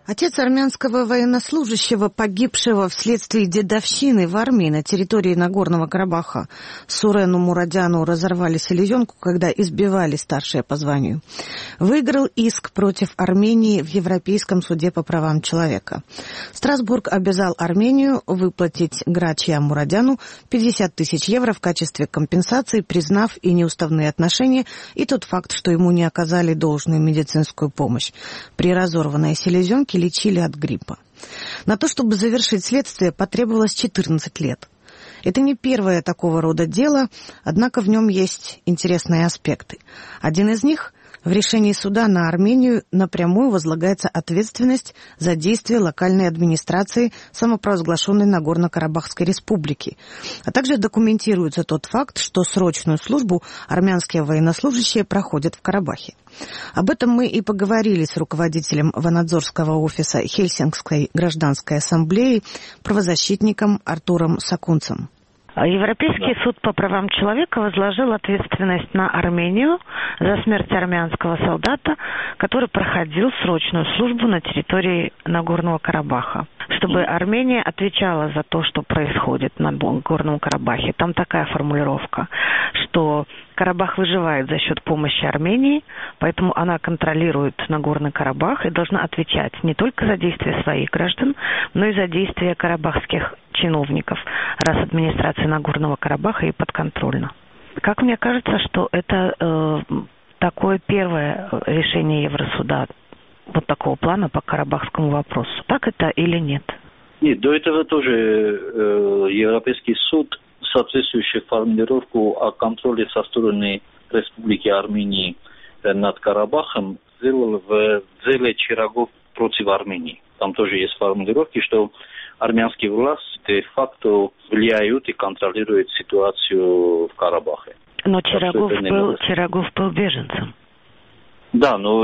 Отец армянского военнослужащего, погибшего вследствие дедовщины в армии на территории Нагорного Карабаха, Сурену Мурадяну разорвали селезенку, когда избивали старшее по званию, выиграл иск против Армении в Европейском суде по правам человека. Страсбург обязал Армению выплатить Грачья Мурадяну 50 тысяч евро в качестве компенсации, признав и неуставные отношения, и тот факт, что ему не оказали должную медицинскую помощь. При разорванной селезенке лечили от гриппа. На то, чтобы завершить следствие, потребовалось 14 лет. Это не первое такого рода дело, однако в нем есть интересные аспекты. Один из них — в решении суда на Армению напрямую возлагается ответственность за действия локальной администрации самопровозглашенной Нагорно-Карабахской республики, а также документируется тот факт, что срочную службу армянские военнослужащие проходят в Карабахе. Об этом мы и поговорили с руководителем Ванадзорского офиса Хельсинкской гражданской ассамблеи, правозащитником Артуром Сакунцем. Европейский суд по правам человека возложил ответственность на Армению за смерть армянского солдата, который проходил срочную службу на территории Нагорного Карабаха. Чтобы Армения отвечала за то, что происходит на Нагорном Карабахе. Там такая формулировка, что Карабах выживает за счет помощи Армении, поэтому она контролирует Нагорный Карабах и должна отвечать не только за действия своих граждан, но и за действия карабахских чиновников, раз администрация Нагорного Карабаха и подконтрольна. Как мне кажется, что это такое первое решение Евросуда вот такого плана по карабахскому вопросу. Так это или нет? Нет, до этого тоже Европейский суд соответствующую формулировку о контроле со стороны Республики Армении над Карабахом сделал в деле Чирагов против Армении. Там тоже есть формулировки, что армянские власти де-факто влияют и контролируют ситуацию в Карабахе. Но Чирагов был беженцем. Да, но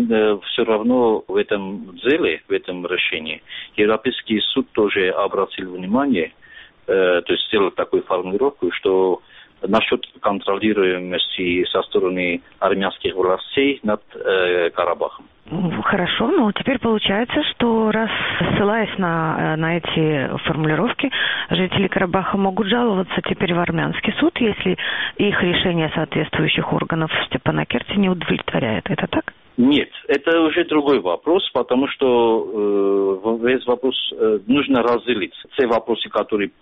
все равно в этом деле, в этом решении, Европейский суд тоже обратил внимание, то есть сделал такую формулировку, что насчет контролируемости со стороны армянских властей над Карабахом. Хорошо, но теперь получается, что раз ссылаясь на эти формулировки, жители Карабаха могут жаловаться теперь в армянский суд, если их решение соответствующих органов в Степанакерте не удовлетворяет. Это так? Нет, это уже другой вопрос, потому что весь вопрос нужно разделить. Те вопросы, которые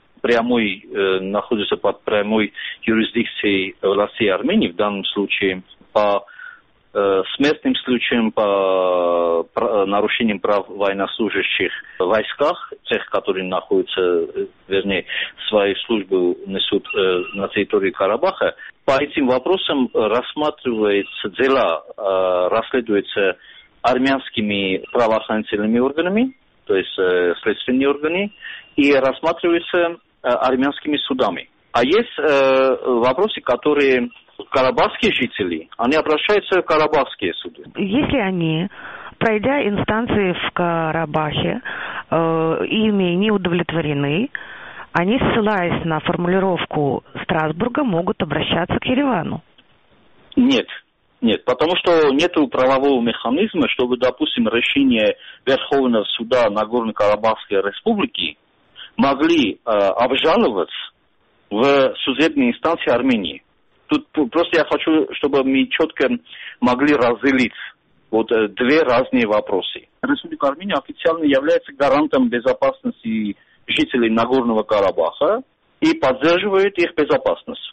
находятся под прямой юрисдикцией властей Армении, в данном случае по смертным случаям, по нарушениям прав военнослужащих в войсках, тех, которые находятся, свою службу несут на территории Карабаха, по этим вопросам рассматриваются дела, расследуются армянскими правоохранительными органами, то есть следственные органы, и рассматриваются армянскими судами. А есть вопросы, которые карабахские жители, они обращаются в карабахские суды. Если они, пройдя инстанции в Карабахе, ими не удовлетворены, они, ссылаясь на формулировку Страсбурга, могут обращаться к Еревану? Нет, потому что нет правового механизма, чтобы, допустим, решение Верховного суда Нагорно-Карабахской республики могли обжаловать в судебной инстанции Армении. Тут просто я хочу, чтобы мы четко могли разделить две разные вопросы. Республика Армения официально является гарантом безопасности жителей Нагорного Карабаха и поддерживает их безопасность.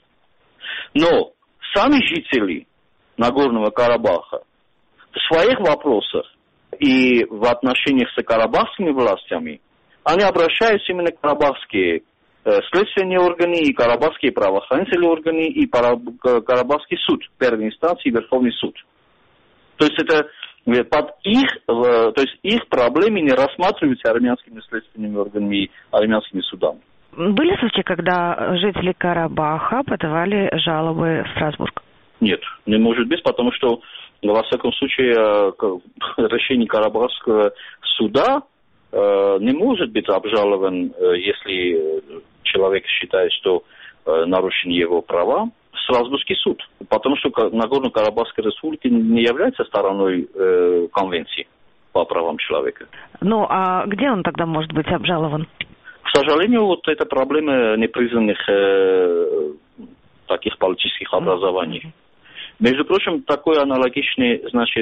Но сами жители Нагорного Карабаха в своих вопросах и в отношениях с карабахскими властями, они обращаются именно к карабахские следственные органы, и карабахские правоохранительные органы, и Карабахский суд, первой инстанции, Верховный суд. То есть это их проблемы не рассматриваются армянскими следственными органами и армянскими судами. Были случаи, когда жители Карабаха подавали жалобы в Страсбург? Нет, не может быть, потому что, во всяком случае, решение Карабахского суда не может быть обжалован, если человек считает, что нарушены его права, в Страсбургский суд. Потому что Нагорно-Карабахская республика не является стороной конвенции. по правам человека. Ну, а где он тогда может быть обжалован? К сожалению, вот эта проблема непризнанных таких политических образований. Между прочим, такое аналогичное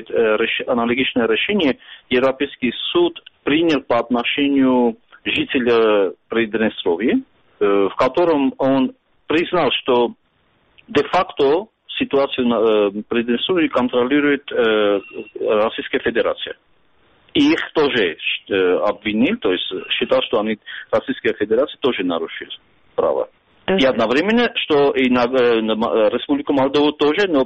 решение Европейский суд принял по отношению жителя Приднестровья, в котором он признал, что де-факто ситуацию в Приднестровье контролирует Российская Федерация. И их тоже обвинил, то есть считал, что Российская Федерация тоже нарушила право. И одновременно, что и на Республику Молдову тоже, но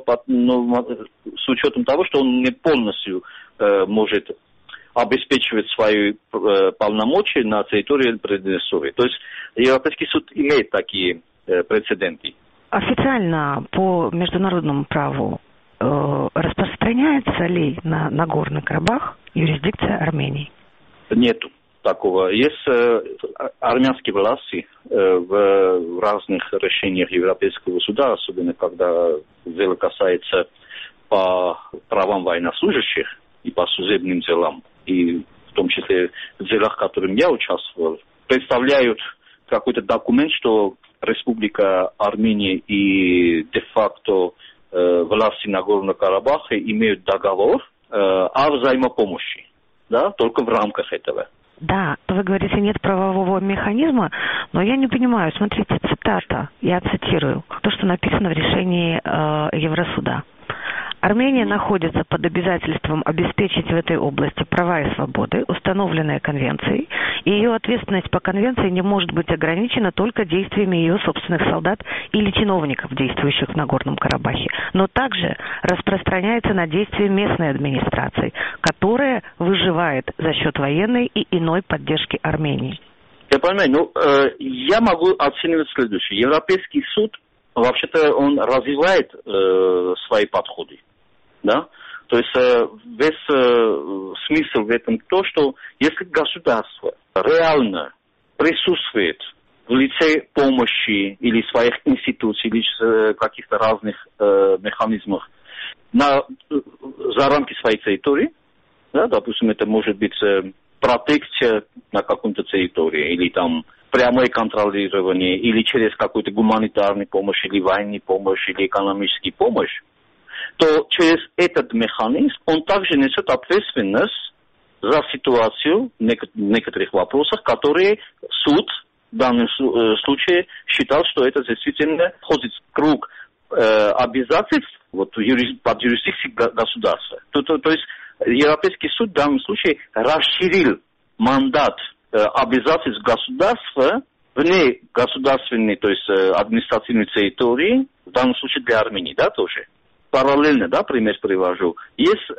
с учетом того, что он не полностью может обеспечивать свои полномочия на территории Приднестровья. То есть Европейский суд имеет такие прецеденты. Официально по международному праву распространяется ли на Нагорный Карабах юрисдикция Армении? Нету такого. Есть армянские власти в разных решениях Европейского суда, особенно когда дело касается по правам военнослужащих и по судебным делам, и в том числе в делах, в которых я участвовал, представляют какой-то документ, что Республика Армения и де-факто власти Нагорного Карабаха имеют договор о взаимопомощи, да, только в рамках этого. Да, вы говорите, нет правового механизма, но я не понимаю. Смотрите, цитата, я цитирую, то, что написано в решении Евросуда. Армения находится под обязательством обеспечить в этой области права и свободы, установленные Конвенцией, и ее ответственность по Конвенции не может быть ограничена только действиями ее собственных солдат или чиновников, действующих в Нагорном Карабахе, но также распространяется на действия местной администрации, которая выживает за счет военной и иной поддержки Армении. Я понимаю, я могу оценивать следующее. Европейский суд, вообще-то, он развивает свои подходы. Да? То есть весь смысл в этом то, что если государство реально присутствует в лице помощи или своих институций, или каких-то разных механизмов за рамки своей территории, да, допустим, это может быть протекция на каком-то территории, или там прямое контролирование, или через какую-то гуманитарную помощь, или военную помощь, или экономическую помощь, то через этот механизм он также несет ответственность за ситуацию в некоторых вопросах, которые суд в данном случае считал, что это действительно входит в круг обязательств под юрисдикцией государства. То есть Европейский суд в данном случае расширил мандат обязательств государства вне государственной, то есть административной территории, в данном случае для Армении, да, тоже. Параллельно, да, пример привожу, есть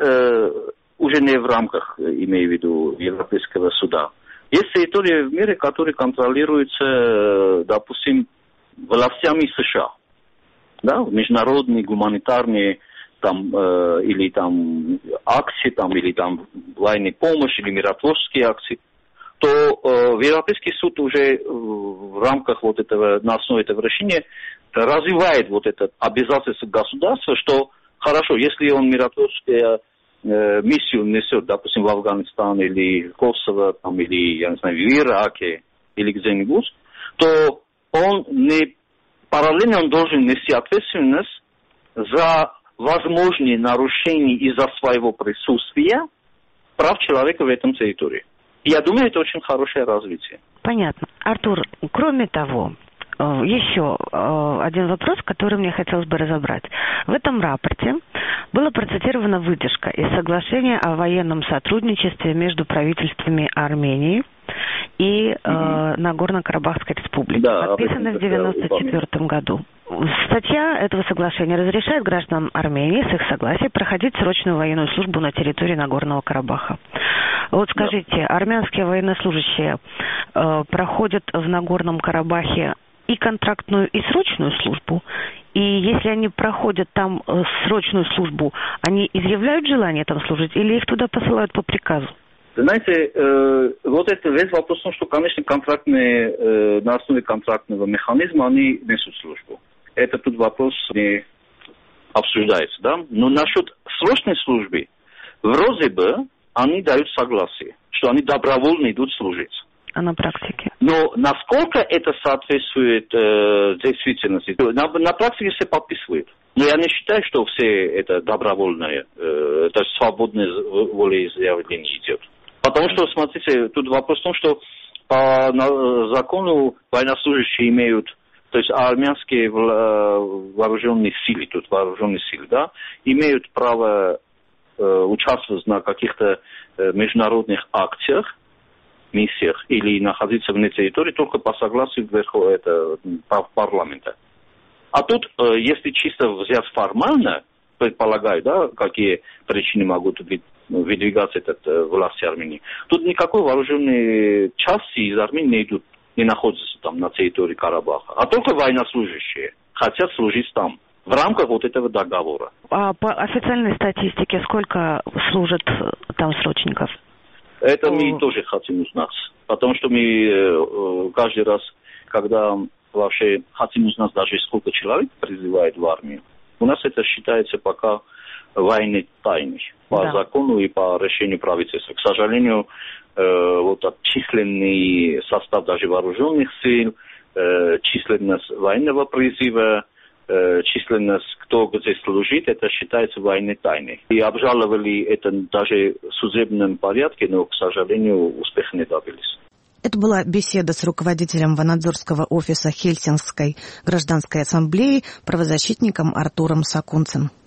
уже не в рамках, имею в виду, Европейского суда. Есть территории в мире, которые контролируются, допустим, властями США. Да, международные, гуманитарные, там, или там акции, там, или там военная помощь, или миротворческие акции, то Европейский суд уже в рамках вот этого, на основе этого решения развивает вот это обязательство государства, что хорошо, если он миротворческую миссию несет, допустим, в Афганистан или Косово, там, или, я не знаю, в Ираке, или где-нибудь, то он не параллельно он должен нести ответственность за возможные нарушения из-за своего присутствия прав человека в этом территории. Я думаю, это очень хорошее развитие. Понятно. Артур, кроме того, еще один вопрос, который мне хотелось бы разобрать. В этом рапорте была процитирована выдержка из соглашения о военном сотрудничестве между правительствами Армении и Нагорно-Карабахской республики, подписанной в 1994 году. Статья этого соглашения разрешает гражданам Армении с их согласия проходить срочную военную службу на территории Нагорного Карабаха. Вот скажите, армянские военнослужащие проходят в Нагорном Карабахе и контрактную, и срочную службу? И если они проходят там срочную службу, они изъявляют желание там служить или их туда посылают по приказу? Знаете, вот это весь вопрос, что, конечно, контрактные, на основе контрактного механизма они несут службу. Это тут вопрос не обсуждается, да? Но насчет срочной службы, вроде бы, они дают согласие, что они добровольно идут служить. А на практике? Но насколько это соответствует действительности, на практике все подписывают. Но я не считаю, что все это добровольное, это свободное волеизъявление идет. Потому что, смотрите, тут вопрос в том, что по закону военнослужащие имеют, то есть армянские вооруженные силы, да, имеют право участвовать на каких-то международных акциях, миссиях или находиться вне территории только по согласию парламента. А тут, если чисто взять формально, предполагаю, да, какие причины могут выдвигаться власти Армении, тут никакой вооруженной части из Армении не находятся там на территории Карабаха, а только военнослужащие хотят служить там, в рамках вот этого договора. А по официальной статистике сколько служат там срочников? Это мы тоже хотим узнать, потому что мы каждый раз, когда вообще хотим узнать даже сколько человек призывает в армию, у нас это считается пока военной тайной по закону и по решению правительства. К сожалению, вот численный состав даже вооруженных сил, численность военного призыва, численность, кто где служит, это считается военной тайной. И обжаловали это даже в судебном порядке, но, к сожалению, успеха не добились. Это была беседа с руководителем Ванадзорского офиса Хельсинкской гражданской ассамблеи, правозащитником Артуром Сакунцем.